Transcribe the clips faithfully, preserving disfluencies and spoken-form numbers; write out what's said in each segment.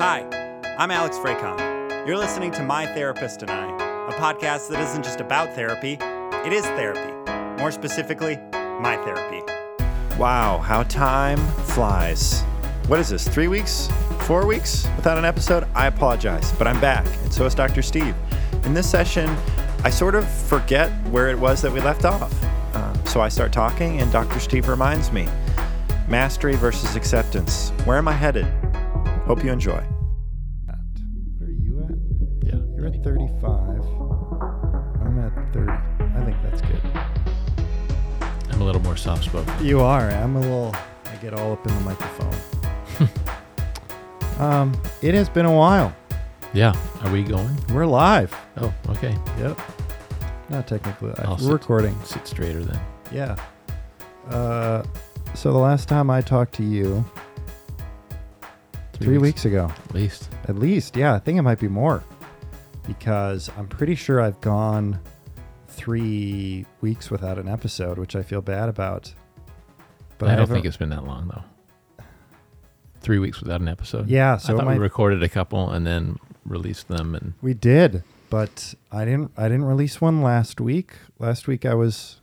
Hi, I'm Alex Fraycon. You're listening to My Therapist and I, a podcast that isn't just about therapy, it is therapy. More specifically, my therapy. Wow, how time flies. What is this, three weeks? Four weeks without an episode? I apologize, but I'm back, and so is Doctor Steve. In this session, I sort of forget where it was that we left off. Uh, so I start talking, and Doctor Steve reminds me. Mastery versus acceptance. Where am I headed? Hope you enjoy. Where are you at? Yeah. You're at thirty-five. I'm at thirty. I think that's good. I'm a little more soft-spoken. You are. I'm a little, I get all up in the microphone. um, it has been a while. Yeah. Are we going? We're live. Oh, okay. Yep. Not technically live. I'll We're sit- recording. Sit straighter then. Yeah. Uh, so the last time I talked to you, three, weeks ago. At least. At least, yeah. I think it might be more. Because I'm pretty sure I've gone three weeks without an episode, which I feel bad about. But I, don't haven't- think it's been that long, though. Three weeks without an episode? Yeah, so I thought my, we recorded a couple and then released them. And we did, but I didn't. I didn't release one last week. Last week I was,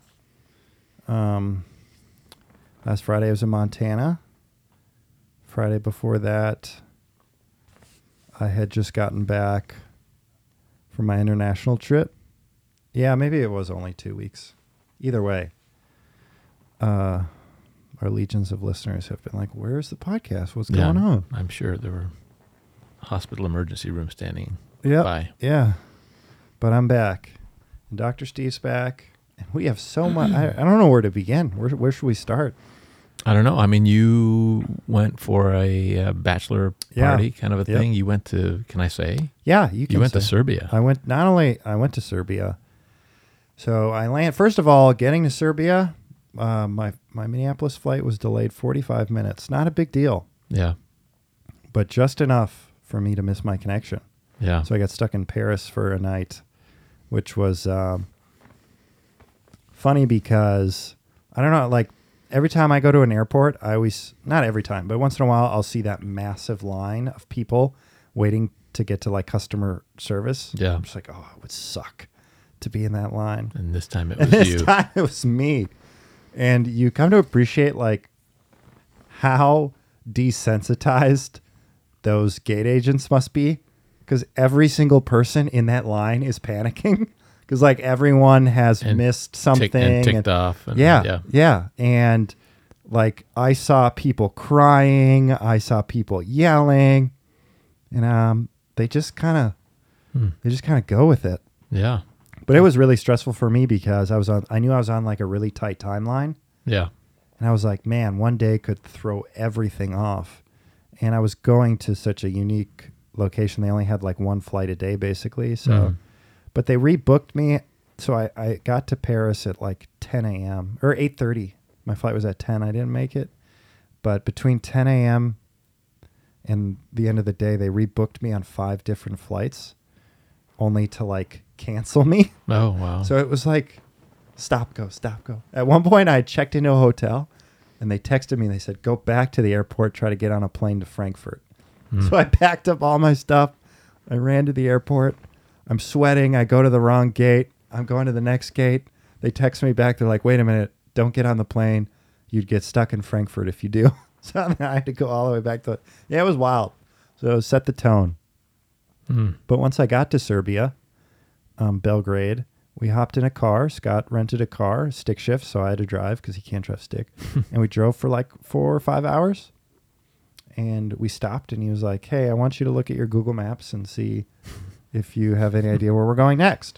um, last Friday I was in Montana. Friday before that, I had just gotten back from my international trip. Yeah, maybe it was only two weeks. Either way, uh, our legions of listeners have been like, "Where's the podcast? What's yeah, going on?" I'm sure there were hospital emergency rooms standing Yep. by. Yeah, but I'm back, and Doctor Steve's back, and we have so much. I, I don't know where to begin. Where where should we start? I don't know. I mean, you went for a uh, bachelor Yeah. party kind of a Yep. thing. You went to, can I say? Yeah, you can. You went to say. Serbia. I went. Not only I went to Serbia. So I land. First of all, getting to Serbia, uh, my my Minneapolis flight was delayed forty-five minutes. Not a big deal, Yeah. but just enough for me to miss my connection. Yeah. So I got stuck in Paris for a night, which was um, funny because I don't know, like every time I go to an airport, I always, not every time, but once in a while, I'll see that massive line of people waiting to get to like customer service. Yeah. I'm just like, oh, it would suck to be in that line. And this time it And was this you. time it was me. And you come to appreciate like how desensitized those gate agents must be, because every single person in that line is panicking because like everyone has And missed something Tick, and ticked and- off. And, yeah, yeah. yeah. And like I saw people crying, I saw people yelling, and um they just kind of Hmm. they just kind of go with it. Yeah. But it was really stressful for me because I was on I knew I was on like a really tight timeline. Yeah. And I was like, man, one day could throw everything off. And I was going to such a unique location. They only had like one flight a day, basically. So, Mhm. but they rebooked me. So I, I got to Paris at like ten a.m. or eight thirty. My flight was at ten. I didn't make it. But between ten a.m. and the end of the day, they rebooked me on five different flights only to like cancel me. Oh, wow. So it was like, stop, go, stop, go. At one point, I checked into a hotel, and they texted me. They said, go back to the airport, try to get on a plane to Frankfurt. Hmm. So I packed up all my stuff. I ran to the airport. I'm sweating. I go to the wrong gate. I'm going to the next gate. They text me back. They're like, wait a minute. Don't get on the plane. You'd get stuck in Frankfurt if you do. So I had to go all the way back to it. Yeah, it was wild. So it set the tone. Hmm. But once I got to Serbia, um, Belgrade, we hopped in a car. Scott rented a car, stick shift, so I had to drive because he can't drive stick. And we drove for like four or five hours. And we stopped, and he was like, hey, I want you to look at your Google Maps and see if you have any idea where we're going next.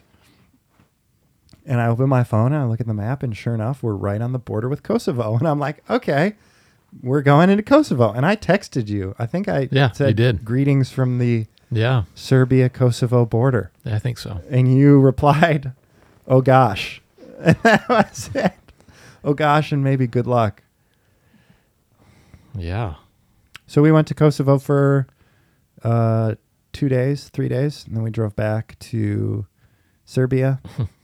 And I open my phone, and I look at the map, and sure enough, we're right on the border with Kosovo. And I'm like, okay, we're going into Kosovo. And I texted you. I think I Yeah, said you did. greetings from the Yeah. Serbia-Kosovo border. I think so. And you replied, oh gosh. And that was it. Oh gosh, and maybe good luck. Yeah. So we went to Kosovo for uh, two days, three days, and then we drove back to Serbia.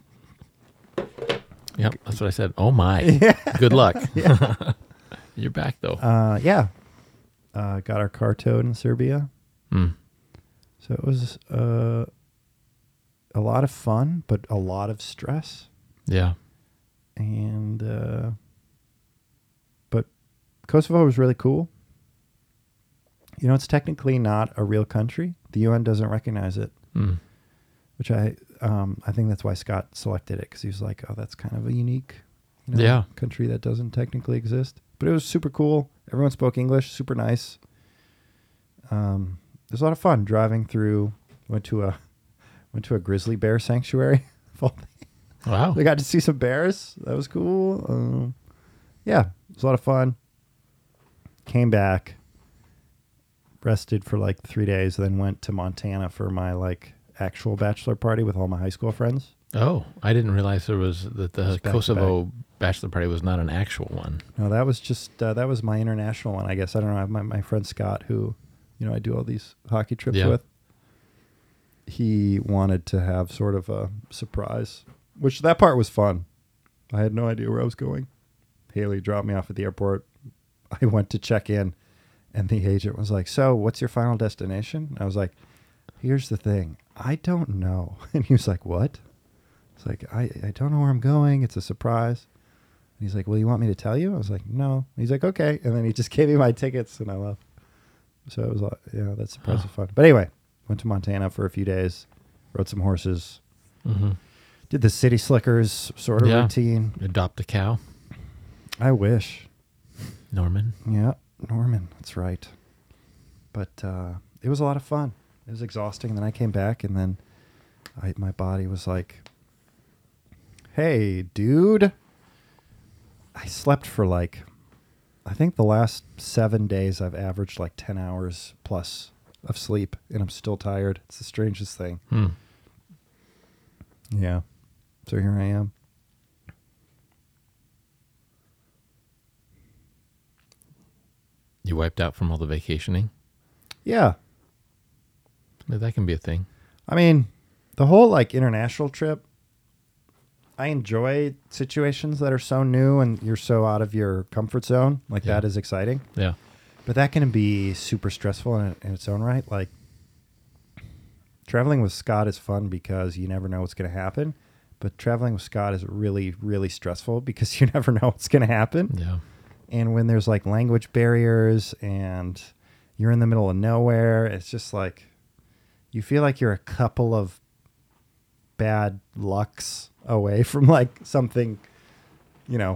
Yep. That's what I said. Oh, my. Yeah. Good luck. Yeah. You're back, though. Uh, yeah. Uh, got our car towed in Serbia. Mm. So it was uh, a lot of fun, but a lot of stress. Yeah. And uh, but Kosovo was really cool. You know, it's technically not a real country. The U N doesn't recognize it, Mm. which I um, I think that's why Scott selected it, because he was like, oh, that's kind of a unique you know, Yeah. country that doesn't technically exist. But it was super cool. Everyone spoke English, super nice. Um, it was a lot of fun driving through. Went to a went to a grizzly bear sanctuary. Wow. We got to see some bears. That was cool. Um, yeah, it was a lot of fun. Came back, rested for like three days, then went to Montana for my like actual bachelor party with all my high school friends. Oh, I didn't realize there was that the It's back to Kosovo bachelor party was not an actual one. No, that was just uh, that was my international one. I guess I don't know. I have my my friend Scott, who you know I do all these hockey trips Yeah. with. He wanted to have sort of a surprise, which that part was fun. I had no idea where I was going. Haley dropped me off at the airport. I went to check in, and the agent was like, "So, what's your final destination?" I was like, "Here's the thing. I don't know." And he was like, "What?" It's like, I, I don't know where I'm going. It's a surprise. And he's like, "Well, you want me to tell you?" I was like, "No." He's like, "Okay." And then he just gave me my tickets, and I left. So it was, like, yeah, that surprise Huh. was fun. But anyway, went to Montana for a few days, rode some horses, Mm-hmm. did the city slickers sort of Yeah. routine. Adopt a cow, I wish. Norman. Yeah, Norman. That's right. But uh, it was a lot of fun. It was exhausting. And then I came back, and then I, my body was like, "Hey, dude." I slept for like, I think the last seven days I've averaged like ten hours plus of sleep, and I'm still tired. It's the strangest thing. Hmm. Yeah. So here I am. You wiped out from all the vacationing. Yeah. That can be a thing. I mean, the whole like international trip, I enjoy situations that are so new and you're so out of your comfort zone. Like Yeah. that is exciting. Yeah. But that can be super stressful in, in its own right. Like traveling with Scott is fun because you never know what's going to happen. But traveling with Scott is really, really stressful because you never know what's going to happen. Yeah. And when there's like language barriers and you're in the middle of nowhere, it's just like you feel like you're a couple of bad lucks away from like something, you know,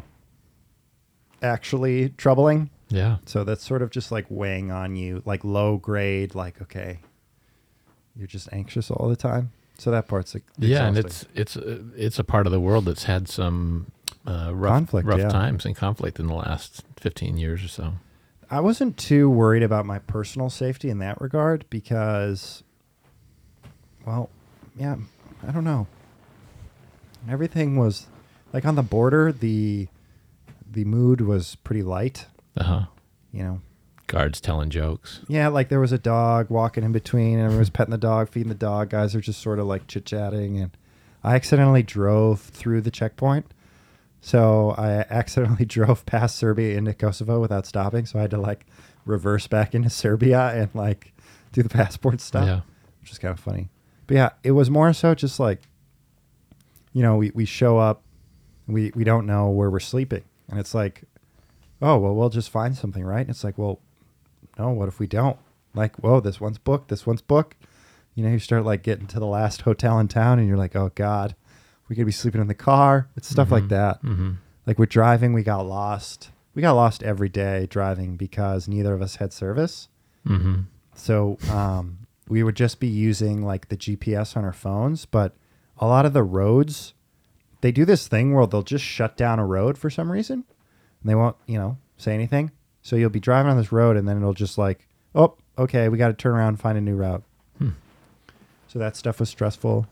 actually troubling. Yeah. So that's sort of just like weighing on you, like low grade, like, okay, you're just anxious all the time. So that part's like, Yeah, and exhausting. it's it's uh, it's a part of the world that's had some uh, rough Conflict, rough yeah. times and conflict in the last fifteen years or so. I wasn't too worried about my personal safety in that regard because, well, yeah, I don't know. Everything was like on the border. The the mood was pretty light, Uh huh. you know. Guards telling jokes. Yeah, like there was a dog walking in between, and everyone was petting the dog, feeding the dog. Guys are just sort of like chit chatting, and I accidentally drove through the checkpoint. So I accidentally drove past Serbia into Kosovo without stopping. So I had to like reverse back into Serbia and like do the passport stuff, Yeah. which is kind of funny. But yeah, it was more so just like, you know, we, we show up, we, we don't know where we're sleeping. And it's like, oh, well, we'll just find something, right? And it's like, well, no, what if we don't? Like, whoa, this one's booked, this one's booked. You know, you start like getting to the last hotel in town and you're like, oh God, we could be sleeping in the car. It's stuff like that. Mm-hmm. Like we're driving, we got lost. We got lost every day driving because neither of us had service. Mm-hmm. So um, we would just be using like the G P S on our phones. But a lot of the roads, they do this thing where they'll just shut down a road for some reason. And they won't, you know, say anything. So you'll be driving on this road and then it'll just like, oh, okay, we got to turn around and find a new route. Hmm. So that stuff was stressful.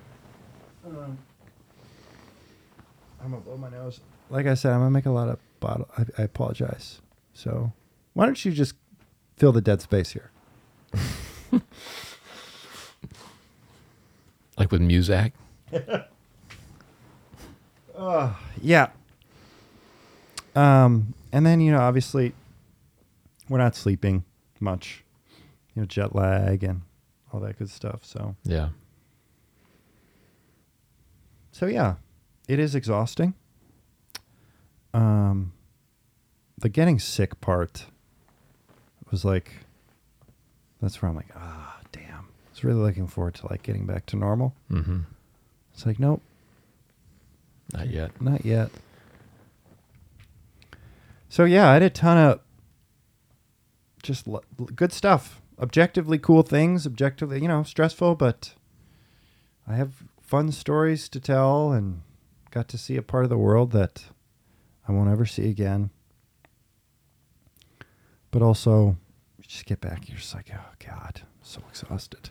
Um, I'm going to blow my nose. Like I said, I'm going to make a lot of bottle. I, I apologize. So why don't you just fill the dead space here? Like with Muzak. Uh, yeah. Um, and then, you know, obviously we're not sleeping much. you know, jet lag and all that good stuff. So, Yeah. so yeah, it is exhausting. Um, the getting sick part was like, that's where I'm like, ah, damn. I was really looking forward to like getting back to normal. Mm-hmm. It's like, nope, Not yet. not yet. So yeah, I had a ton of just l- good stuff. Objectively cool things, objectively, you know, stressful, but I have fun stories to tell and got to see a part of the world that I won't ever see again. But also, you just get back, you're just like, oh God, I'm so exhausted.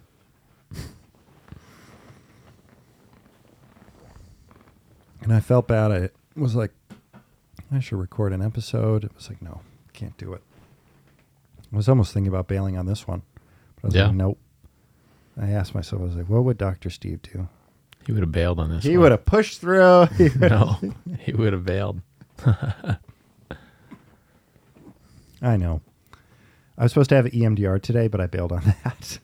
And I felt bad. I was like, I should record an episode. It was like, no, can't do it. I was almost thinking about bailing on this one. But I was Yeah. like, nope. I asked myself, I was like, what would Doctor Steve do? He would have bailed on this. He one. would have pushed through. He would've- No, he would have bailed. I know. I was supposed to have an E M D R today, but I bailed on that.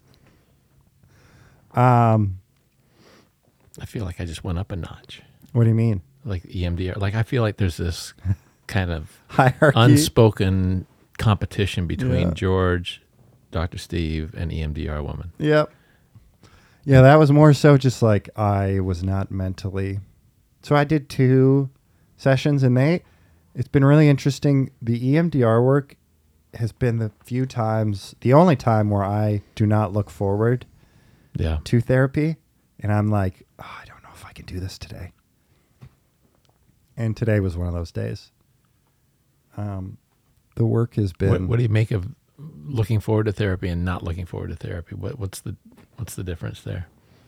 um, I feel like I just went up a notch. What do you mean? Like E M D R. Like I feel like there's this kind of Hierarchy? unspoken competition between Yeah. George, Doctor Steve, and E M D R woman. Yep. Yeah, that was more so just like I was not mentally. So I did two sessions and they, it's been really interesting. The E M D R work has been the few times, the only time where I do not look forward Yeah. to therapy. And I'm like, oh, I don't know if I can do this today. And today was one of those days. Um, the work has been. What, what do you make of looking forward to therapy and not looking forward to therapy? What, what's the what's the difference there?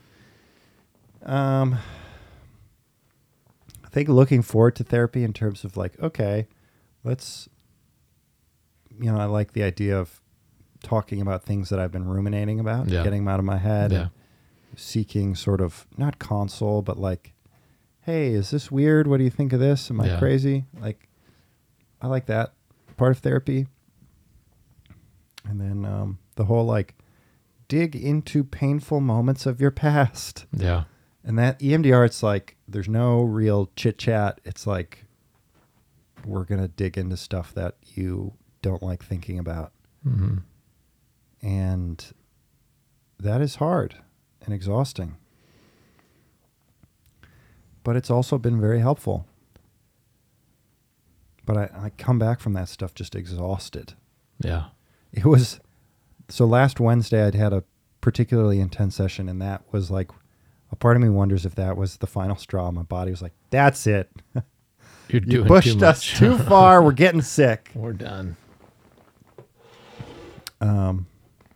Um, I think looking forward to therapy in terms of like, okay, let's, you know, I like the idea of talking about things that I've been ruminating about, Yeah. getting them out of my head, Yeah. and seeking sort of not console, but like, hey, is this weird? What do you think of this? Am I Yeah. crazy? Like, I like that part of therapy. And then um, the whole like dig into painful moments of your past. Yeah. And that E M D R, it's like there's no real chit chat. It's like we're going to dig into stuff that you don't like thinking about. Mm-hmm. And that is hard and exhausting. But it's also been very helpful. But I, I come back from that stuff just exhausted. Yeah. It was, so last Wednesday I'd had a particularly intense session, and that was like, a part of me wonders if that was the final straw. My body was like, that's it. You're You doing pushed too us much. too far. We're getting sick. We're done. Um,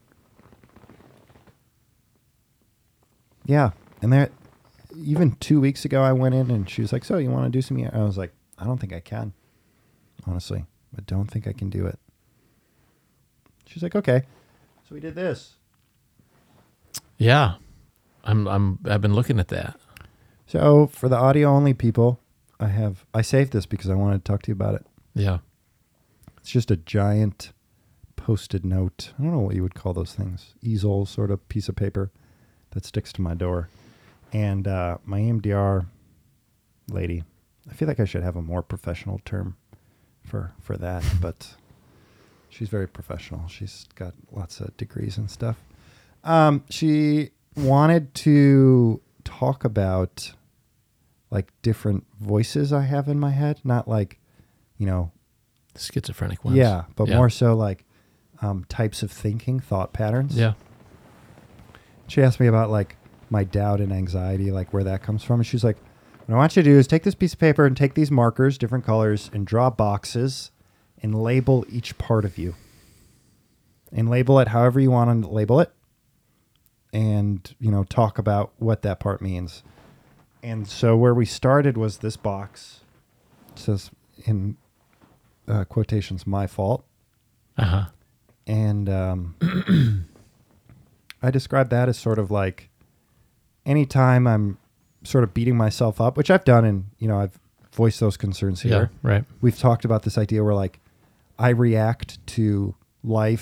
yeah. And there, even two weeks ago, I went in and she was like, so you want to do some? I was like, I don't think I can, honestly. I don't think I can do it. She's like, okay. So we did this. Yeah. I'm I'm I've been looking at that. So for the audio only people, I have, I saved this because I wanted to talk to you about it. Yeah. It's just a giant post-it note. I don't know what you would call those things. Easel sort of piece of paper that sticks to my door. And uh, my E M D R lady, I feel like I should have a more professional term for, for that, but she's very professional. She's got lots of degrees and stuff. Um, she wanted to talk about like different voices I have in my head, not like, you know, Schizophrenic ones. yeah, but Yeah. more so like um, types of thinking, thought patterns. Yeah. She asked me about like my doubt and anxiety, like where that comes from. And she's like, what I want you to do is take this piece of paper and take these markers, different colors, and draw boxes and label each part of you. And label it however you want to label it. And, you know, talk about what that part means. And so where we started was this box. It says in uh, quotations, my fault. Uh-huh. And um, I describe that as sort of like anytime I'm sort of beating myself up, which I've done, and, you know, I've voiced those concerns Yeah. here. Right. We've talked about this idea where like I react to life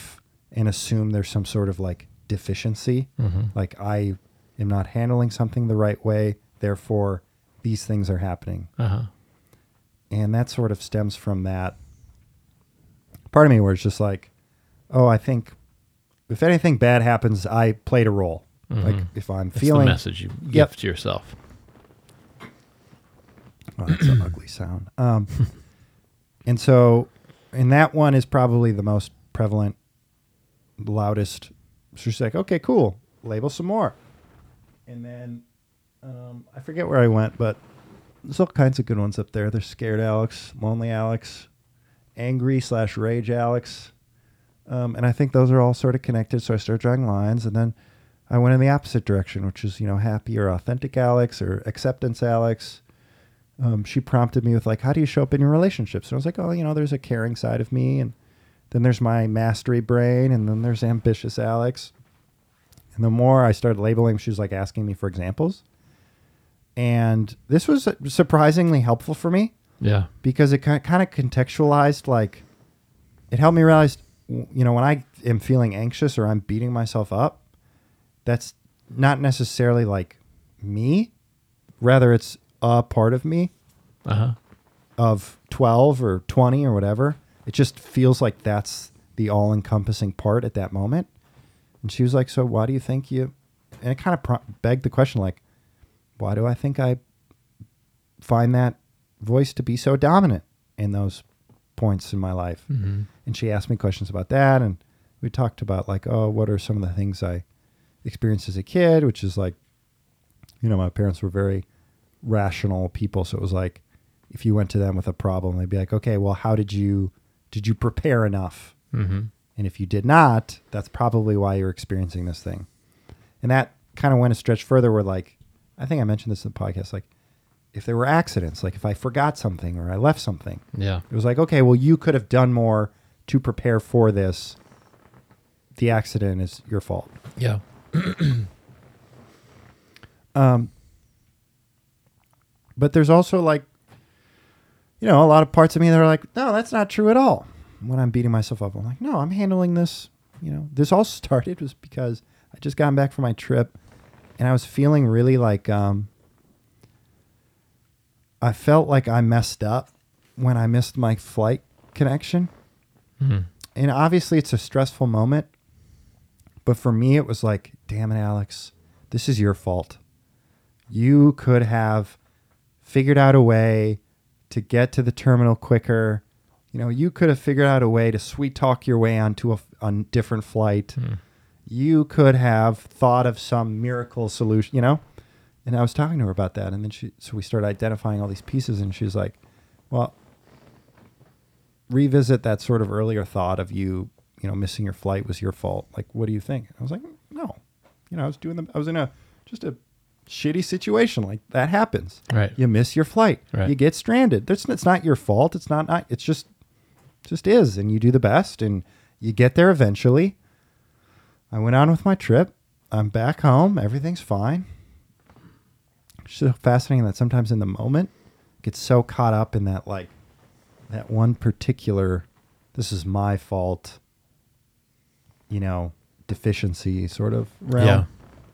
and assume there's some sort of like deficiency. Mm-hmm. Like I am not handling something the right way, therefore these things are happening. Uh-huh. And that sort of stems from that part of me where it's just like, oh, I think if anything bad happens, I played a role. Mm-hmm. Like if I'm That's feeling the message you give Yep. to yourself. Oh, that's an ugly sound. Um, and so, and that one is probably the most prevalent, loudest. So she's like, okay, cool. Label some more. And then um, I forget where I went, but there's all kinds of good ones up there. There's Scared Alex, Lonely Alex, Angry slash Rage Alex. Um, and I think those are all sort of connected. So I started drawing lines, and then I went in the opposite direction, which is, you know, Happy or Authentic Alex or Acceptance Alex. Um, she prompted me with like, how do you show up in your relationships? And I was like, oh, you know, there's a caring side of me, and then there's my mastery brain, and then there's ambitious Alex. And the more I started labeling, she was like asking me for examples. And this was surprisingly helpful for me Yeah. because it kind of contextualized, like, it helped me realize, you know, when I am feeling anxious or I'm beating myself up, that's not necessarily like me. Rather, it's a part of me Uh-huh. of twelve or twenty or whatever. It just feels like that's the all-encompassing part at that moment. And she was like, so why do you think you... And it kind of pro- begged the question, like, why do I think I find that voice to be so dominant in those points in my life? Mm-hmm. And she asked me questions about that. And we talked about, like, oh, what are some of the things I experienced as a kid, which is like, you know, my parents were very rational people. So it was like, if you went to them with a problem, they'd be like, okay, well, how did you, did you prepare enough? Mm-hmm. And if you did not, that's probably why you're experiencing this thing. And that kind of went a stretch further where, like, I think I mentioned this in the podcast, like, if there were accidents, like if I forgot something or I left something, Yeah. it was like, okay, well, you could have done more to prepare for this. The accident is your fault. Yeah. Um, but there's also, like, you know, a lot of parts of me that are like, no, that's not true at all. When I'm beating myself up, I'm like, no, I'm handling this. You know, this all started was because I just gotten back from my trip, and I was feeling really like, um, I felt like I messed up when I missed my flight connection. Mm-hmm. And obviously it's a stressful moment, but for me, it was like, damn it, Alex, this is your fault. You could have figured out a way to get to the terminal quicker. You know, you could have figured out a way to sweet talk your way onto a, a different flight. Mm. You could have thought of some miracle solution, you know? And I was talking to her about that. And then she, so we started identifying all these pieces, and she was like, well, revisit that sort of earlier thought of you, you know, missing your flight was your fault. Like, what do you think? I was like, no, you know, I was doing the, I was in a, just a shitty situation. Like, that happens. Right. You miss your flight. Right. You get stranded. That's, it's not your fault. It's not, not, it's just, just is. And you do the best, and you get there eventually. I went on with my trip. I'm back home. Everything's fine. It's so fascinating that sometimes in the moment, get so caught up in that, like, that one particular, this is my fault, you know, deficiency sort of realm. Yeah.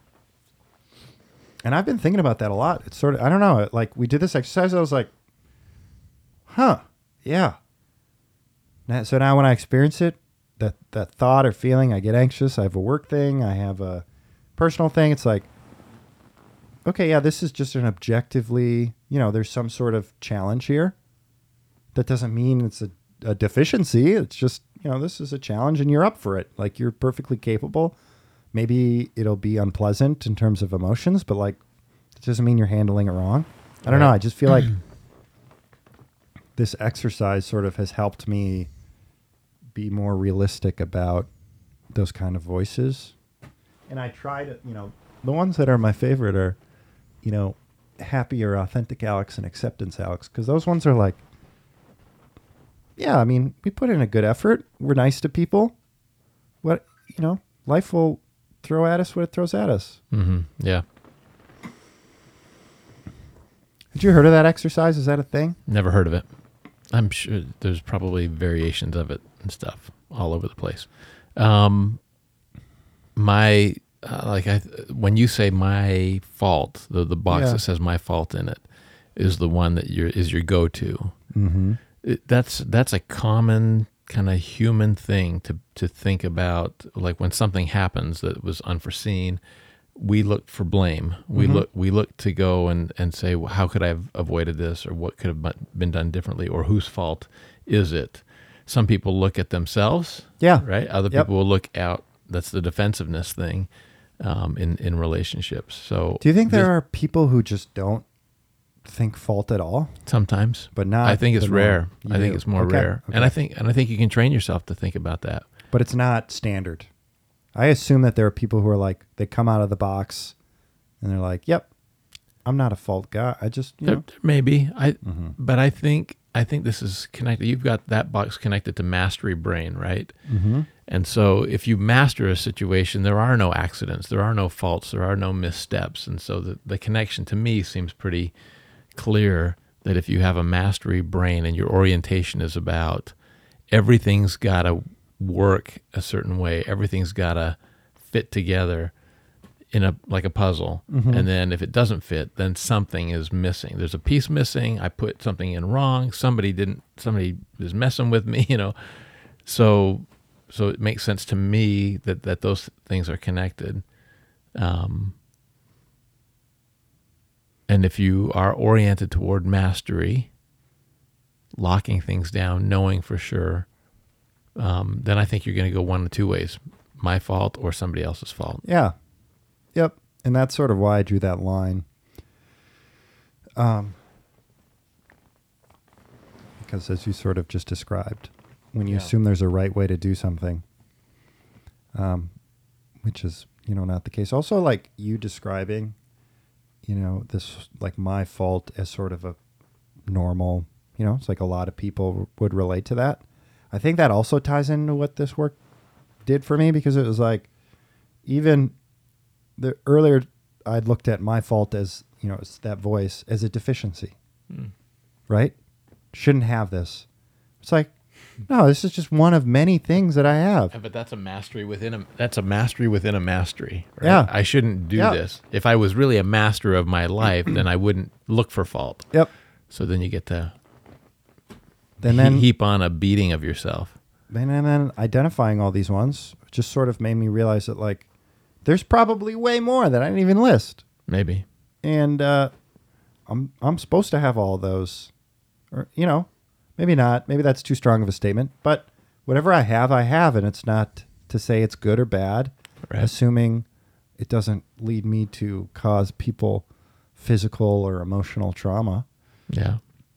And I've been thinking about that a lot. It's sort of, I don't know, like, we did this exercise, I was like, huh, yeah. Now, so now when I experience it, that, that thought or feeling, I get anxious, I have a work thing, I have a personal thing, it's like, okay, yeah, this is just an objectively, you know, there's some sort of challenge here. That doesn't mean it's a, a deficiency. It's just, you know, this is a challenge and you're up for it. Like, you're perfectly capable. Maybe it'll be unpleasant in terms of emotions, but, like, it doesn't mean you're handling it wrong. I don't Right. know. I just feel like this exercise sort of has helped me be more realistic about those kind of voices. And I try to, you know, the ones that are my favorite are, you know, Happy or Authentic Alex and Acceptance Alex, because those ones are like, yeah, I mean, we put in a good effort. We're nice to people. What, you know, life will throw at us what it throws at us. Mm-hmm. Yeah. Had you heard of that exercise? Is that a thing? Never heard of it. I'm sure there's probably variations of it and stuff all over the place. Um, my uh, like I when you say my fault, the the box Yeah. that says my fault in it is the one that you're is your go-to. Mm-hmm. It, that's that's a common kind of human thing to to think about. Like when something happens that was unforeseen, we look for blame. We Mhm. look we look to go and and say, well, how could I have avoided this, or what could have bu- been done differently, or whose fault is it? Some people look at themselves, Yeah. right? Other Yep. people will look out. That's the defensiveness thing um, in in relationships. So Do you think there this- are people who just don't think fault at all? sometimes? But not. I think it's the norm. rare. You I think do. it's more Okay, rare, okay. and I think and I think you can train yourself to think about that. But it's not standard. I assume that there are people who are like, they come out of the box and they're like, yep, I'm not a fault guy. I just, you There, know. there may be, I, Mhm. but I think I think this is connected. You've got that box connected to mastery brain, right? Mm-hmm. And so if you master a situation, there are no accidents, there are no faults, there are no missteps. And so the, the connection to me seems pretty clear that if you have a mastery brain and your orientation is about everything's got to work a certain way, everything's got to fit together in a like a puzzle. Mhm. And then if it doesn't fit, then something is missing. There's a piece missing. I put something in wrong. Somebody didn't, somebody is messing with me, you know. So so it makes sense to me that, that those things are connected. Um, and if you are oriented toward mastery, locking things down, knowing for sure, um, then I think you're going to go one of two ways: my fault or somebody else's fault. Yeah. Yep. And that's sort of why I drew that line. Um, because as you sort of just described, when you Yeah. assume there's a right way to do something, um, which is, you know, not the case. Also, like you describing, you know, this like my fault as sort of a normal, you know, it's like a lot of people would relate to that. I think that also ties into what this work did for me, because it was like, even the earlier I'd looked at my fault as, you know, it's that voice as a deficiency, Mm. right? Shouldn't have this. It's like, no, this is just one of many things that I have. Yeah, but that's a mastery within a that's a mastery within a mastery. Right? Yeah. I shouldn't do Yeah. this. If I was really a master of my life, then I wouldn't look for fault. Yep. So then you get to And he- then, heap on a beating of yourself. and then identifying all these ones just sort of made me realize that, like, there's probably way more that I didn't even list. Maybe. And uh, I'm I'm supposed to have all those, or you know, maybe not. Maybe that's too strong of a statement. But whatever I have, I have, and it's not to say it's good or bad. Right. Assuming it doesn't lead me to cause people physical or emotional trauma. Yeah.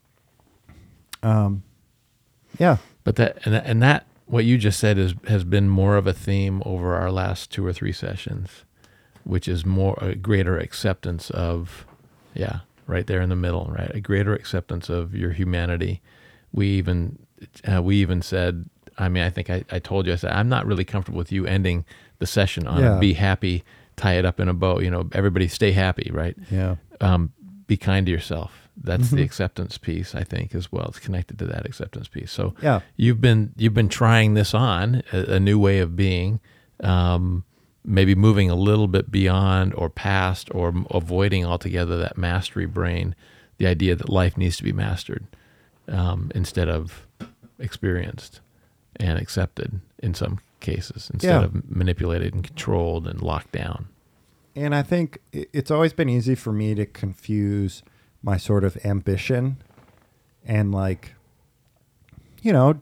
Um, yeah, But that and that, and that what you just said is has been more of a theme over our last two or three sessions, which is more a greater acceptance of, yeah, right there in the middle, right, a greater acceptance of your humanity. We even uh, we even said, I mean, I think I, I told you, I said, I'm not really comfortable with you ending the session on Yeah. be happy, tie it up in a bow. You know, everybody stay happy, right? yeah, Um, be kind to yourself. That's the Mhm. acceptance piece, I think, as well. It's connected to that acceptance piece. So yeah, you've been you've been trying this on, a, a new way of being, um, maybe moving a little bit beyond or past or m- avoiding altogether that mastery brain, the idea that life needs to be mastered um, instead of experienced and accepted in some cases, instead Yeah. of manipulated and controlled and locked down. And I think i- it's always been easy for me to confuse my sort of ambition and, like, you know,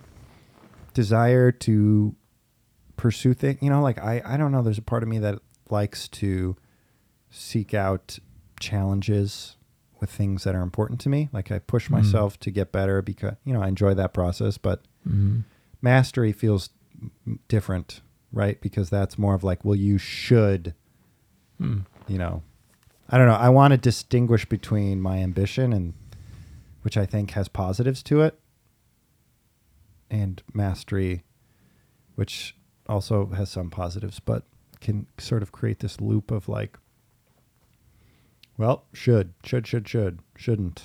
desire to pursue things. You know, like, I, I don't know. There's a part of me that likes to seek out challenges with things that are important to me. Like, I push Mm. myself to get better because, you know, I enjoy that process. But Mm-hmm. mastery feels m- different, right? Because that's more of like, well, you should, Mm. you know, I don't know. I want to distinguish between my ambition, and which I think has positives to it, and mastery, which also has some positives, but can sort of create this loop of like, well, should, should, should, should, shouldn't.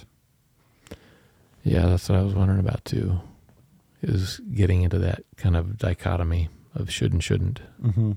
Yeah, that's what I was wondering about too, is getting into that kind of dichotomy of should and shouldn't. Mm-hmm.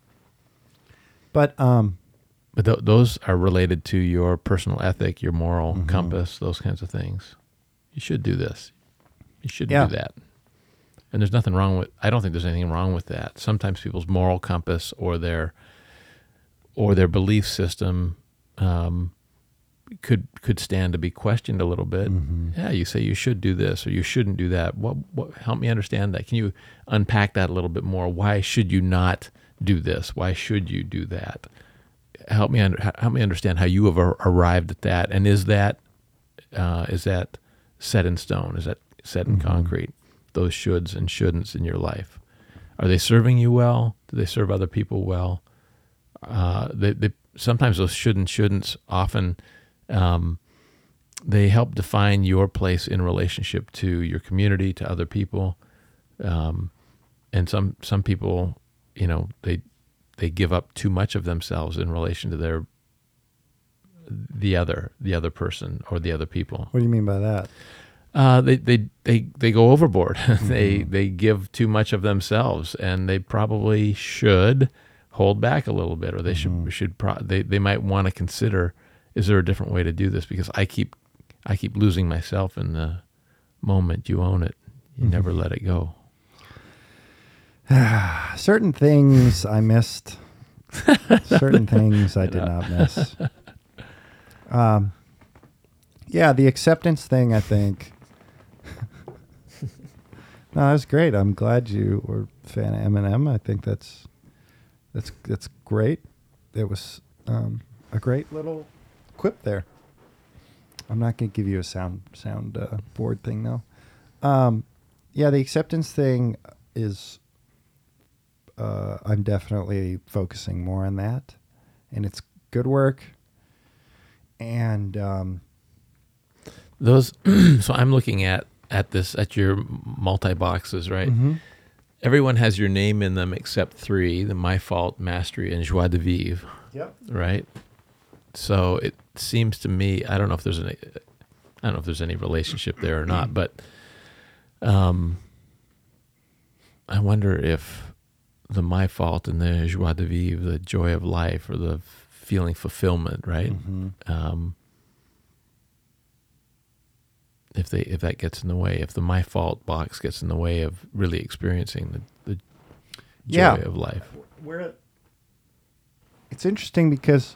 But um, But th- those are related to your personal ethic, your moral Mhm. compass, those kinds of things. You should do this. You shouldn't Yeah. do that. And there's nothing wrong with, I don't think there's anything wrong with that. Sometimes people's moral compass or their or their belief system um, could could stand to be questioned a little bit. Mhm. Yeah, you say you should do this or you shouldn't do that. What, what help me understand that. Can you unpack that a little bit more? Why should you not do this? Why should you do that? Help me under, help me understand how you have ar- arrived at that, and is that uh, is that set in stone? Is that set in Mhm. concrete? Those shoulds and shouldn'ts in your life, are they serving you well? Do they serve other people well? Uh, they, they sometimes those should and shouldn'ts often um, they help define your place in relationship to your community, to other people, um, and some some people, you know, they. They give up too much of themselves in relation to their the other the other person or the other people. What do you mean by that? Uh, they, they they they go overboard. Mm-hmm. they they give too much of themselves, and they probably should hold back a little bit, or they Mhm. should should pro- they they might want to consider, is there a different way to do this? Because I keep I keep losing myself in the moment. You own it. You Mhm. never let it go. Certain things I missed. Certain things I did not miss. Um, yeah, the acceptance thing, I think. No, that was great. I'm glad you were a fan of Eminem. I think that's that's that's great. It was um, a great little quip there. I'm not going to give you a sound sound uh, board thing though. Um, yeah, the acceptance thing is. Uh, I'm definitely focusing more on that, and it's good work. And um, Those. So I'm looking at at this at your multi boxes, right? mhm. Everyone has your name in them except three: the My Fault, Mastery, and Joie de Vivre. Yep. Right. So it seems to me, I don't know if there's any, I don't know if there's any relationship there or not, but um, I wonder if the My Fault and the Joie de Vivre, the joy of life, or the feeling fulfillment, right? Mhm. Um, if they if that gets in the way, if the My Fault box gets in the way of really experiencing the, the joy Yeah. of life. We're, it's interesting because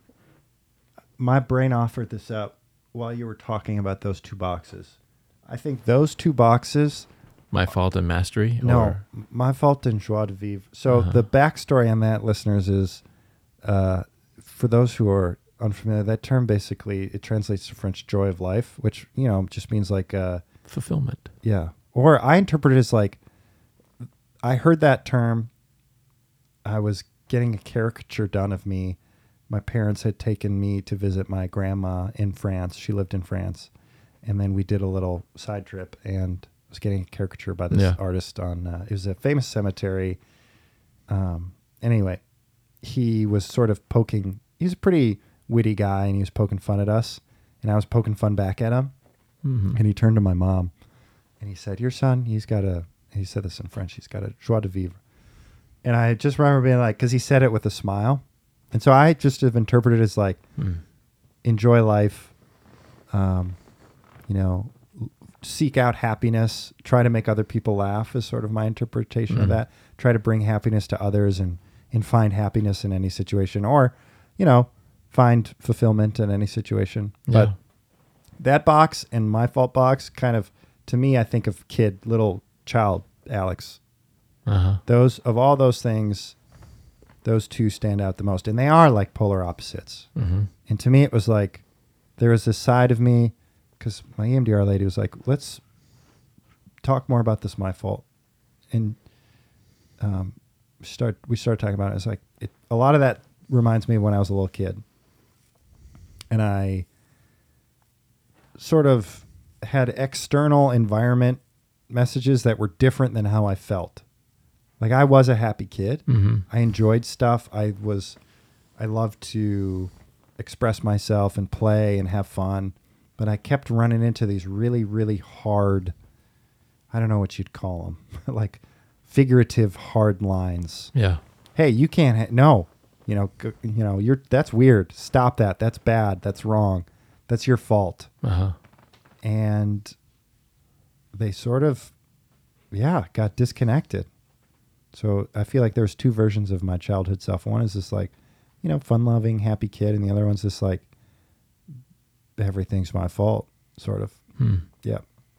my brain offered this up while you were talking about those two boxes. I think those two boxes. My Fault and Mastery? No, Or, My Fault and Joie de Vivre. So Uh-huh. the backstory on that, listeners, is uh, for those who are unfamiliar, that term basically, it translates to French joy of life, which, you know, just means like, uh, fulfillment. yeah. Or I interpret it as like, I heard that term. I was getting a caricature done of me. My parents had taken me to visit my grandma in France. She lived in France. And then we did a little side trip and was getting a caricature by this Yeah. artist on, uh, it was a famous cemetery. Um, anyway, he was sort of poking, he's a pretty witty guy and he was poking fun at us. And I was poking fun back at him. Mm-hmm. And he turned to my mom and he said, your son, he's got a, he said this in French, he's got a joie de vivre. And I just remember being like, because he said it with a smile. And so I just have interpreted it as like, Mm. enjoy life, um, you know, seek out happiness, try to make other people laugh is sort of my interpretation Mm. of that. Try to bring happiness to others and, and find happiness in any situation or, you know, find fulfillment in any situation. But Yeah. that box and My Fault box kind of, to me, I think of kid, little child, Alex. Uh-huh. Those, of all those things, those two stand out the most. And they are like polar opposites. Mm-hmm. And to me, it was like, there was this side of me, because my E M D R lady was like, let's talk more about this My Fault. And um, start we started talking about it. It's like, it, a lot of that reminds me of when I was a little kid. And I sort of had external environment messages that were different than how I felt. Like I was a happy kid. Mm-hmm. I enjoyed stuff. I was, I loved to express myself and play and have fun. But I kept running into these really, really hard, I don't know what you'd call them, like figurative hard lines. Yeah. Hey, you can't. Ha- no, you know, g- you know, you're. That's weird. Stop that. That's bad. That's wrong. That's your fault. Uh-huh. And they sort of, yeah, got disconnected. So I feel like there's two versions of my childhood self. One is this like, you know, fun-loving, happy kid, and the other one's this like, everything's my fault, sort of. Hmm. Yeah.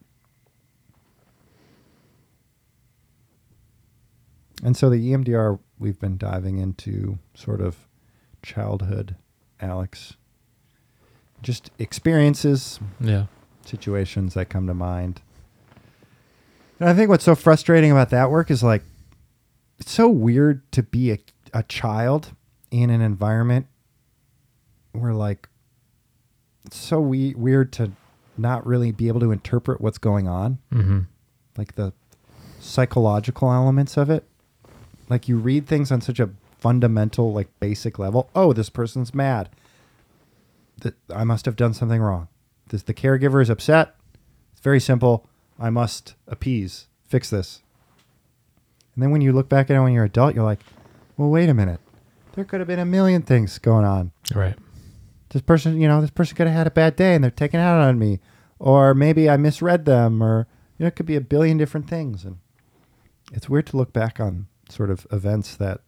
And so the E M D R, we've been diving into sort of childhood Alex. Just experiences, Yeah. situations that come to mind. And I think what's so frustrating about that work is like, it's so weird to be a, a child in an environment where like, it's so we- weird to not really be able to interpret what's going on. Mm-hmm. Like the psychological elements of it. Like you read things on such a fundamental, like basic level. Oh, this person's mad. That I must have done something wrong. This, the caregiver is upset. It's very simple. I must appease, fix this. And then when you look back at it when you're an adult, you're like, well, wait a minute. There could have been a million things going on. Right. This person, you know, this person could have had a bad day and they're taking it out on me. Or maybe I misread them, or, you know, it could be a billion different things. And it's weird to look back on sort of events that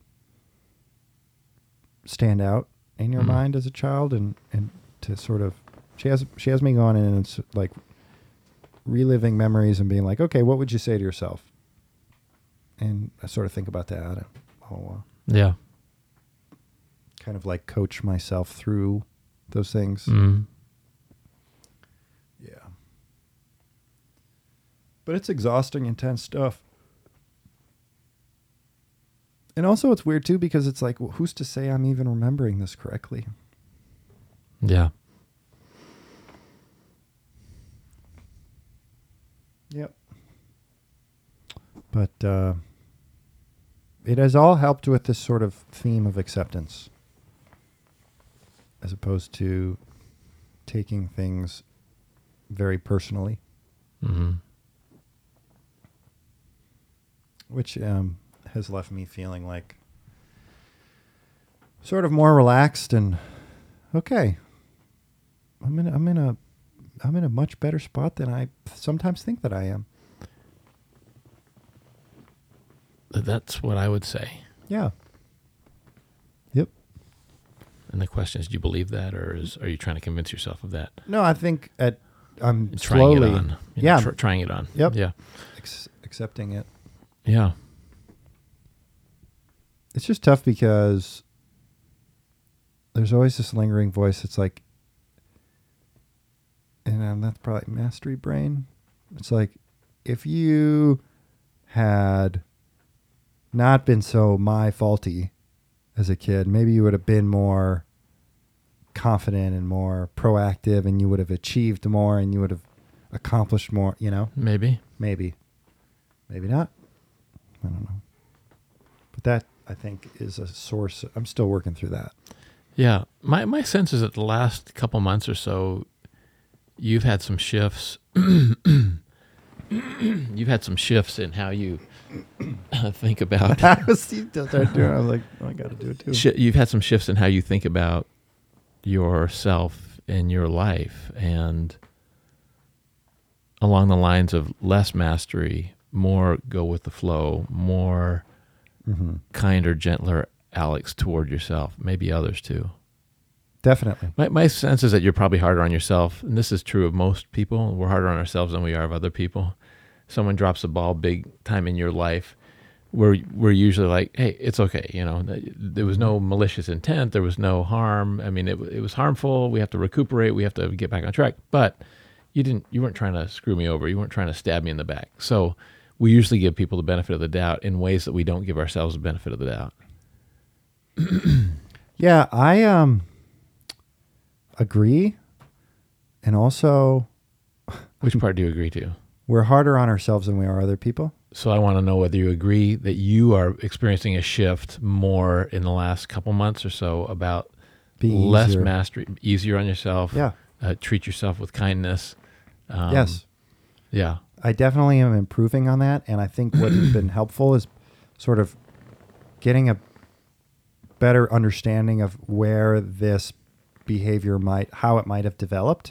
stand out in your Mhm. mind as a child, and, and to sort of, she has, she has me going in and s- like reliving memories and being like, okay, what would you say to yourself? And I sort of think about that a whole while. Yeah. Kind of like coach myself through those things. Mm. Yeah. But it's exhausting, intense stuff. And also it's weird too, because it's like, well, who's to say I'm even remembering this correctly? Yeah. Yep. But uh, it has all helped with this sort of theme of acceptance, as opposed to taking things very personally, Mm-hmm. which um, has left me feeling like sort of more relaxed and okay. I'm in. I'm in a. I'm in a much better spot than I sometimes think that I am. That's what I would say. Yeah. Yep. And the question is, do you believe that, or is are you trying to convince yourself of that? No, I think at I'm Trying slowly it on. You know, Yeah. tr- trying it on. Yep. Yeah. ex- accepting it. Yeah. It's just tough because there's always this lingering voice that's like, and um, that's probably mastery brain. It's like, if you had not been so my faulty as a kid, maybe you would have been more confident and more proactive, and you would have achieved more, and you would have accomplished more, you know? Maybe. Maybe. Maybe not. I don't know. But that, I think, is a source. I'm still working through that. Yeah. My my sense is that the last couple months or so, you've had some shifts. You've had some shifts in how you think about. I was, you started doing it. I was like, oh, I got to do it too. Sh- you've had some shifts in how you think about yourself and your life, and along the lines of less mastery, more go with the flow, more Mm-hmm. kinder, gentler Alex toward yourself, maybe others too. Definitely. My my sense is that you're probably harder on yourself, and this is true of most people. We're harder on ourselves than we are of other people. Someone drops a ball big time in your life, we're we're usually like, hey, it's okay. You know, there was no malicious intent. There was no harm. I mean, it it was harmful. We have to recuperate. We have to get back on track. But you didn't. You weren't trying to screw me over. You weren't trying to stab me in the back. So we usually give people the benefit of the doubt in ways that we don't give ourselves the benefit of the doubt. Yeah, I um agree. And also, Which part do you agree to? we're harder on ourselves than we are other people. So I want to know whether you agree that you are experiencing a shift more in the last couple months or so about Being less easier. mastery, easier on yourself. Yeah. Uh, treat yourself with kindness. Um, Yes. Yeah. I definitely am improving on that. And I think what has been helpful is sort of getting a better understanding of where this behavior might, how it might have developed,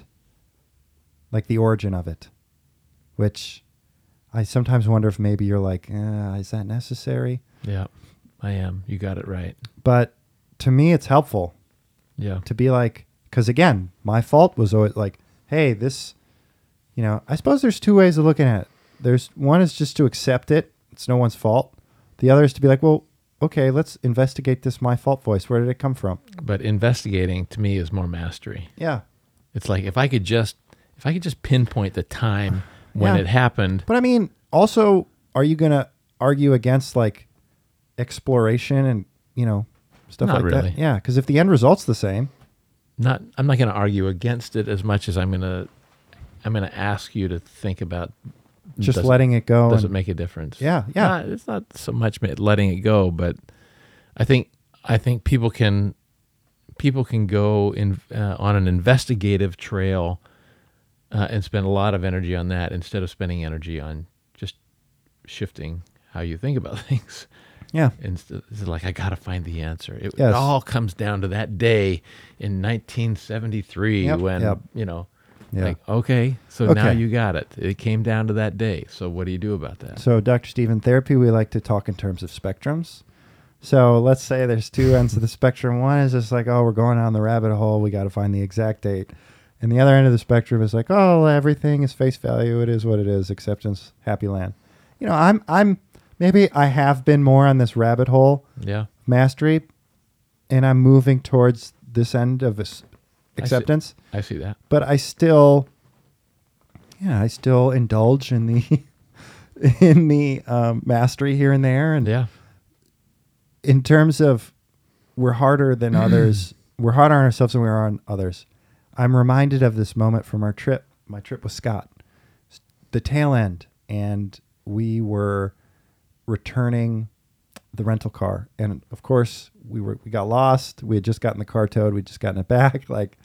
like the origin of it, which I sometimes wonder if maybe you're like, eh, is that necessary? Yeah, I am. You got it right. But to me, it's helpful Yeah. to be like, because again, my fault was always like, hey, this, you know, I suppose there's two ways of looking at it. There's one is just to accept it. It's no one's fault. The other is to be like, well, okay, let's investigate this my fault voice. Where did it come from? But investigating to me is more mastery. Yeah. It's like if I could just if I could just pinpoint the time when Yeah. it happened. But I mean, also, are you going to argue against like exploration and, you know, stuff Not like really. that? Yeah. Because if the end result's the same. Not I'm not going to argue against it as much as I'm going to I'm going to ask you to think about Just does letting it go. It, does and- it make a difference? Yeah, yeah. Not- it's not so much ma- letting it go, but I think I think people can people can go in uh, on an investigative trail uh, and spend a lot of energy on that instead of spending energy on just shifting how you think about things. yeah. Instead, it's like I got to find the answer. It, Yes. it all comes down to that day in nineteen seventy-three Yep, when yep. you know, Yeah. like okay, so now Okay. you got it. It came down to that day. So what do you do about that? So, Doctor Steve, in therapy, we like to talk in terms of spectrums. So let's say there's two ends of the spectrum. One is just like, oh, we're going down the rabbit hole. We got to find the exact date. And the other end of the spectrum is like, oh, everything is face value. It is what it is. Acceptance, happy land. You know, I'm, I'm, maybe I have been more on this rabbit hole Yeah. mastery, and I'm moving towards this end of this acceptance. I see that. But I still, yeah, I still indulge in the, in the um, mastery here and there. And Yeah. in terms of we're harder than others, we're harder on ourselves than we are on others. I'm reminded of this moment from our trip, my trip with Scott, the tail end, and we were returning the rental car, and of course we were we got lost. We had just gotten the car towed. We'd just gotten it back. Like,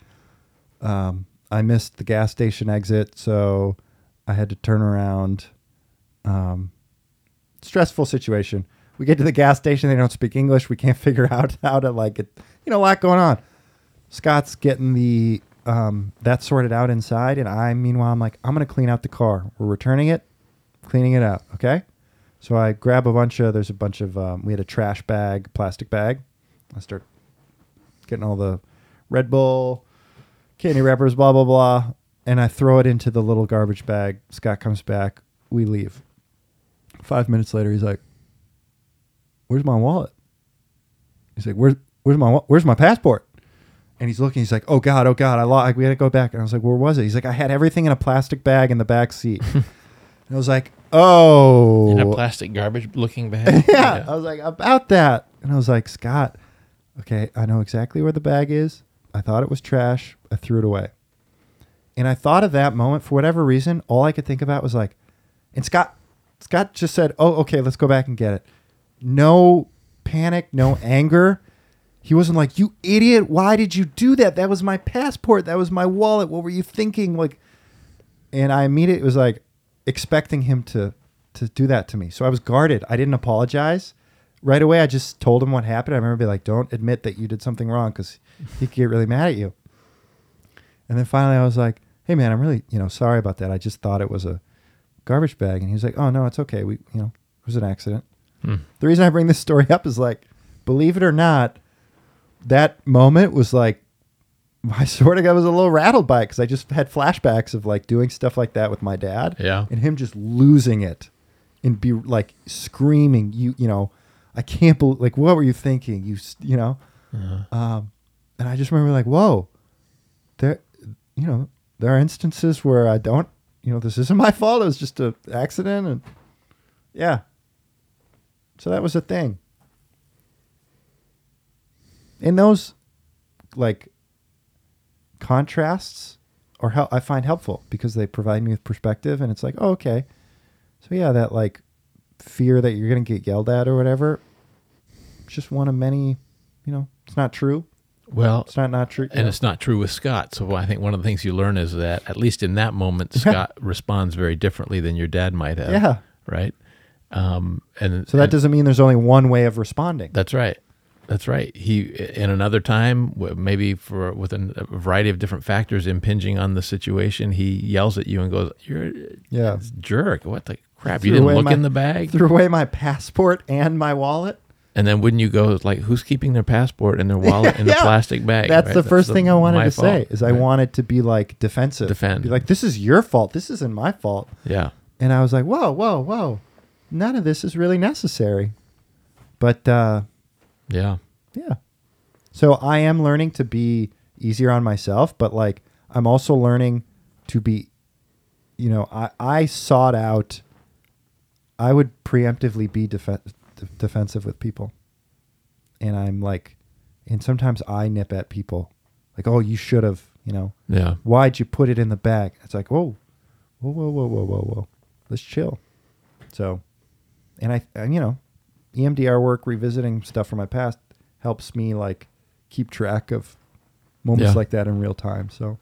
um, I missed the gas station exit, so I had to turn around. Um, stressful situation. We get to the gas station. They don't speak English. We can't figure out how to like it. You know, a lot going on. Scott's getting the um, that sorted out inside, and I, meanwhile, I'm like, I'm gonna clean out the car. We're returning it, cleaning it out. Okay. So I grab a bunch of. There's a bunch of. Um, we had a trash bag, plastic bag. I start getting all the Red Bull, candy wrappers, blah blah blah, and I throw it into the little garbage bag. Scott comes back. We leave. Five minutes later, he's like, "Where's my wallet?" He's like, "Where's where's my wa- where's my passport?" And he's looking. He's like, "Oh God, oh God, I lost. We had to go back." And I was like, "Where was it?" He's like, "I had everything in a plastic bag in the back seat." And I was like, "Oh, In a plastic garbage looking bag. yeah." I was like, "About that." And I was like, "Scott, okay, I know exactly where the bag is. I thought it was trash. I threw it away." And I thought of that moment for whatever reason. All I could think about was like, and Scott, Scott just said, "Oh, okay, let's go back and get it." No panic, no anger. He wasn't like, "You idiot, why did you do that? That was my passport. That was my wallet. What were you thinking?" Like, and I immediately was like expecting him to to do that to me. So I was guarded. I didn't apologize. Right away, I just told him what happened. I remember being like, "Don't admit that you did something wrong," because he could get really mad at you. And then finally I was like, "Hey man, I'm really, you know, sorry about that. I just thought it was a garbage bag." And he was like, "Oh no, it's okay. We, you know, it was an accident." Hmm. The reason I bring this story up is like, believe it or not, that moment was like, I sort of was a little rattled by it because I just had flashbacks of like doing stuff like that with my dad. Yeah. And him just losing it and be like screaming, you, you know, I can't believe, like, what were you thinking? You, s- you know, Uh-huh. um, and I just remember like, whoa, there, you know, there are instances where I don't, you know, this isn't my fault. It was just an accident. And yeah. So that was a thing. And those like contrasts are hel- I find helpful because they provide me with perspective, and it's like, oh, okay. So yeah, that like fear that you're going to get yelled at or whatever, it's just one of many, you know, it's not true. Well, It's not not true. you and know. it's not true with Scott. So I think one of the things you learn is that at least in that moment, Scott responds very differently than your dad might have. Yeah. Right. Um, and So that and doesn't mean there's only one way of responding. that's right. That's right. He, in another time, w- maybe for with an, a variety of different factors impinging on the situation, he yells at you and goes, "You're a Yeah. jerk! What the crap? You Threw didn't away look my- in the bag." Threw away my passport and my wallet. And then wouldn't you go like, "Who's keeping their passport and their wallet in Yeah. a plastic bag?" That's right? the first thing I wanted my to fault, say is I right? wanted to be like defensive. Defend. Be like, this is your fault. This isn't my fault. Yeah. And I was like, whoa, whoa, whoa. None of this is really necessary. But uh, Yeah. yeah. So I am learning to be easier on myself, but like I'm also learning to be, you know, I, I sought out, I would preemptively be defen- d- defensive with people. And I'm like, and sometimes I nip at people like, oh, you should have, you know, Yeah. why'd you put it in the bag? It's like, whoa, whoa, whoa, whoa, whoa, whoa, whoa. Let's chill. So, and I, and, you know, E M D R work, revisiting stuff from my past helps me like keep track of moments Yeah. like that in real time. So,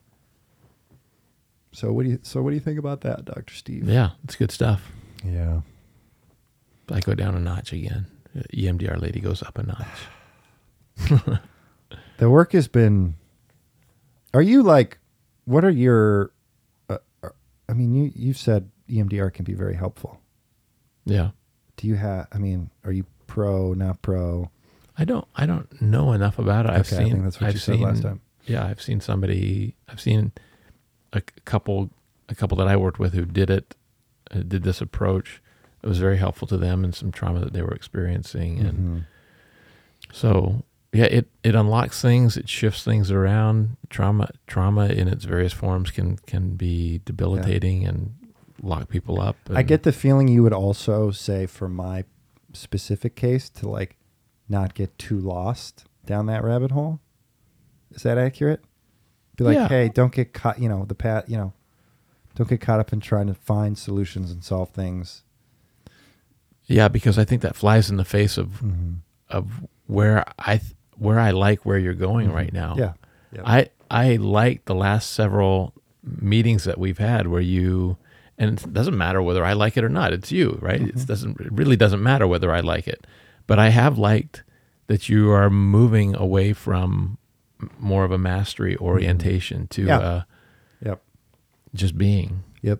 so what do you, so what do you think about that, Doctor Steve? Yeah. It's good stuff. Yeah. I go down a notch again. E M D R lady goes up a notch. The work has been, are you like, what are your, uh, uh, I mean, you, you've said E M D R can be very helpful. Yeah. Do you have, I mean, are you pro, not pro? I don't. I don't know enough about it. I've Okay, I seen. think that's what I've you said seen, last time. Yeah, I've seen somebody. I've seen a c- couple. A couple that I worked with who did it. Uh, did this approach. It was very helpful to them and some trauma that they were experiencing, and Mhm. so yeah, it it unlocks things. It shifts things around. Trauma Trauma in its various forms can can be debilitating and lock people up. I and- get the feeling you would also say for my specific case to like not get too lost down that rabbit hole. Is that accurate? Be like, Yeah. hey, don't get caught, you know, the pat, you know, don't get caught up in trying to find solutions and solve things. Yeah, because I think that flies in the face of Mm-hmm. of where I th- where I like where you're going Mhm. right now. Yeah. Yeah. I I like the last several meetings that we've had where you, and it doesn't matter whether I like it or not. It's you, right? It doesn't it really doesn't matter whether I like it. But I have liked that you are moving away from m- more of a mastery orientation to Yeah. uh, Yep. just being. Yep.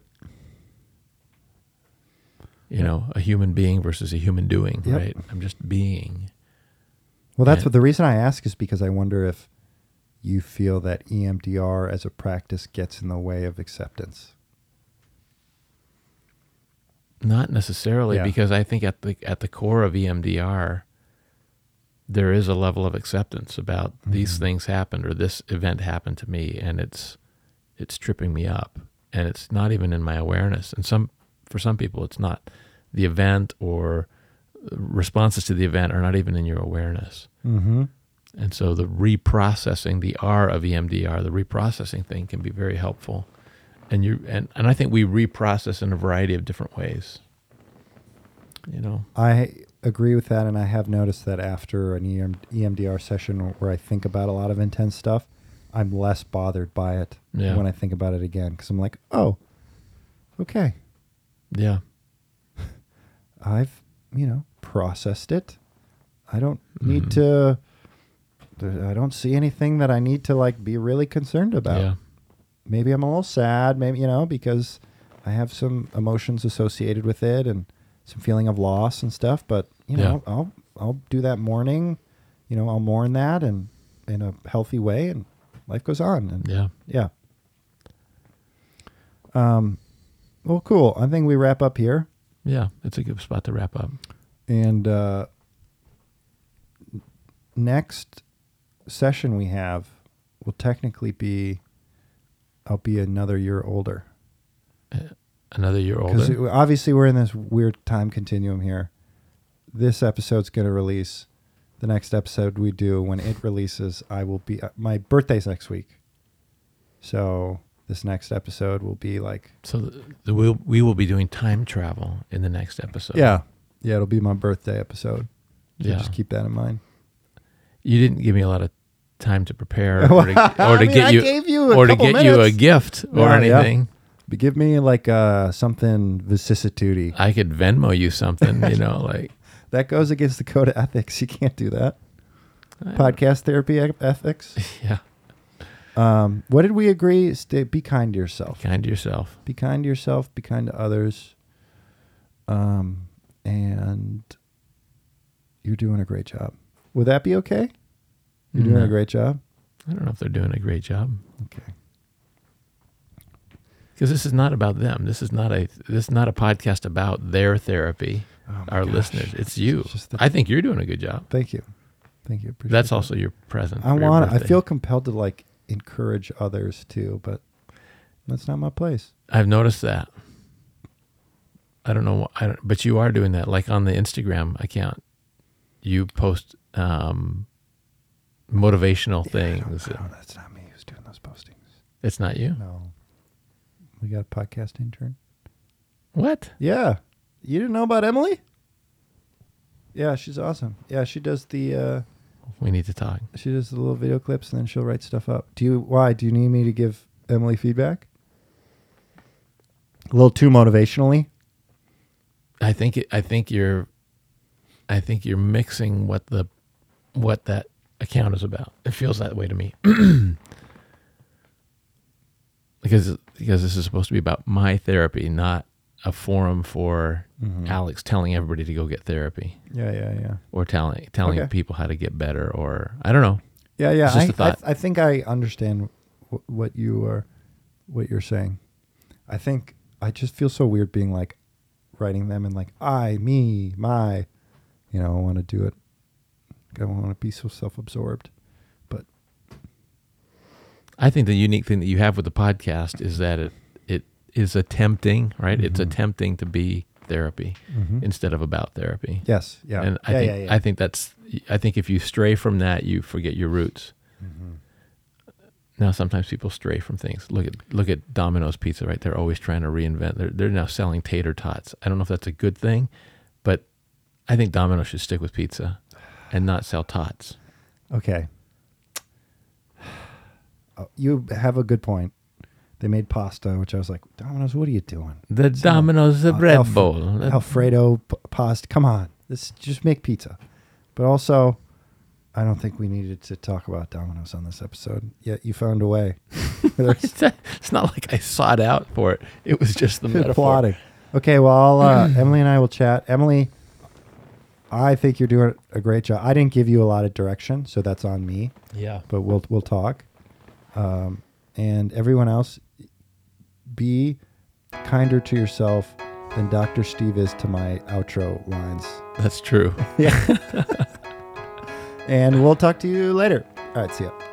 You know, a human being versus a human doing, Yep. right? I'm just being. Well, that's And- what the reason I ask is because I wonder if you feel that E M D R as a practice gets in the way of acceptance. Not necessarily, Yeah. because I think at the at the core of E M D R, there is a level of acceptance about these Mhm. things happened or this event happened to me, and it's it's tripping me up, and it's not even in my awareness. And some for some people, it's not. The event or responses to the event are not even in your awareness. Mm-hmm. And so the reprocessing, the R of E M D R, the reprocessing thing can be very helpful. And you and, and I think we reprocess in a variety of different ways. You know. I agree with that, and I have noticed that after an E M, E M D R session where I think about a lot of intense stuff, I'm less bothered by it Yeah. when I think about it again because I'm like, oh, okay, Yeah. I've, you know, processed it. I don't need Mhm. to, there- I don't see anything that I need to like be really concerned about. Yeah. Maybe I'm a little sad, maybe, you know, because I have some emotions associated with it and some feeling of loss and stuff, but you know, Yeah. I'll, I'll do that mourning, you know, I'll mourn that and in a healthy way and life goes on. And Yeah. yeah. Um, well, cool. I think we wrap up here. Yeah. It's a good spot to wrap up. And uh, n- next session we have will technically be, I'll be another year older. Another year Because older. obviously we're in this weird time continuum here. This episode's going to release. The next episode we do, when it releases, I will be, uh, my birthday's next week. So this next episode will be like, So the, the, we'll, we will be doing time travel in the next episode. yeah, yeah, it'll be my birthday episode. So Yeah. just keep that in mind. You didn't give me a lot of time to prepare or to, or to I mean, get I you gave you a or to couple get you a minutes. gift or Yeah, yeah. anything. Give me like uh, something vicissitude. I could Venmo you something, you know, like. That goes against the code of ethics. You can't do that. I Podcast therapy e- ethics. Yeah. Um, what did we agree? Stay, be kind to yourself. Kind to yourself. Be kind to yourself. Be kind to others. Um, and you're doing a great job. Would that be okay? You're doing No. a great job. I don't know if they're doing a great job. Okay. Because this is not about them. This is not a this is not a podcast about their therapy. Oh my Our gosh. listeners, it's you. It's just the- I think you're doing a good job. Thank you. Thank you. Appreciate That's that. also your present. I for your want. I birthday. feel compelled to like encourage others too, but that's not my place. I've noticed that. I don't know, wh- I don't, but you are doing that. Like on the Instagram account, you post um, motivational Yeah, I don't- things. I don't- that's not me who's doing those postings. It's not you. No. We got a podcast intern. What? Yeah. You didn't know about Emily? Yeah, she's awesome. Yeah, she does the uh, We need to talk. she does the little video clips and then she'll write stuff up. Do you why? Do you need me to give Emily feedback? A little too motivationally? I think it, I think you're, I think you're mixing what the, what that account is about. It feels that way to me. because because this is supposed to be about my therapy, not a forum for Mhm. Alex telling everybody to go get therapy Yeah, yeah, yeah. or telling telling Okay. people how to get better, or I don't know. Yeah, yeah. It's just I, a thought. I, I think I understand w- what you are, what you're saying. I think I just feel so weird being like writing them and like I, me, my. You know, I want to do it. I don't want to be so self-absorbed. But I think the unique thing that you have with the podcast is that it it is attempting, right? It's Mhm. attempting to be therapy Mhm. instead of about therapy. yes, yeah, And I yeah, think yeah, yeah. I think that's I think if you stray from that, you forget your roots. Mhm. Now sometimes people stray from things. Look at look at Domino's Pizza, right? They're always trying to reinvent. They're they're now selling tater tots. I don't know if that's a good thing, but I think Domino's should stick with pizza and not sell tots. Okay. Oh, you have a good point. They made pasta, which I was like, Domino's, what are you doing? The It's not- Domino's the uh, bread Alf- bowl. That- Alfredo p- pasta. Come on, let's just make pizza. But also, I don't think we needed to talk about Domino's on this episode. Yet you found a way. There's It's not like I sought out for it. It was just the metaphor. plotting. Okay, well, I'll, uh, Emily and I will chat. Emily, I think you're doing a great job. I didn't give you a lot of direction, so that's on me. Yeah. But we'll we'll talk. Um, and everyone else, be kinder to yourself than Doctor Steve is to my outro lines. That's true. Yeah. And we'll talk to you later. All right, see ya.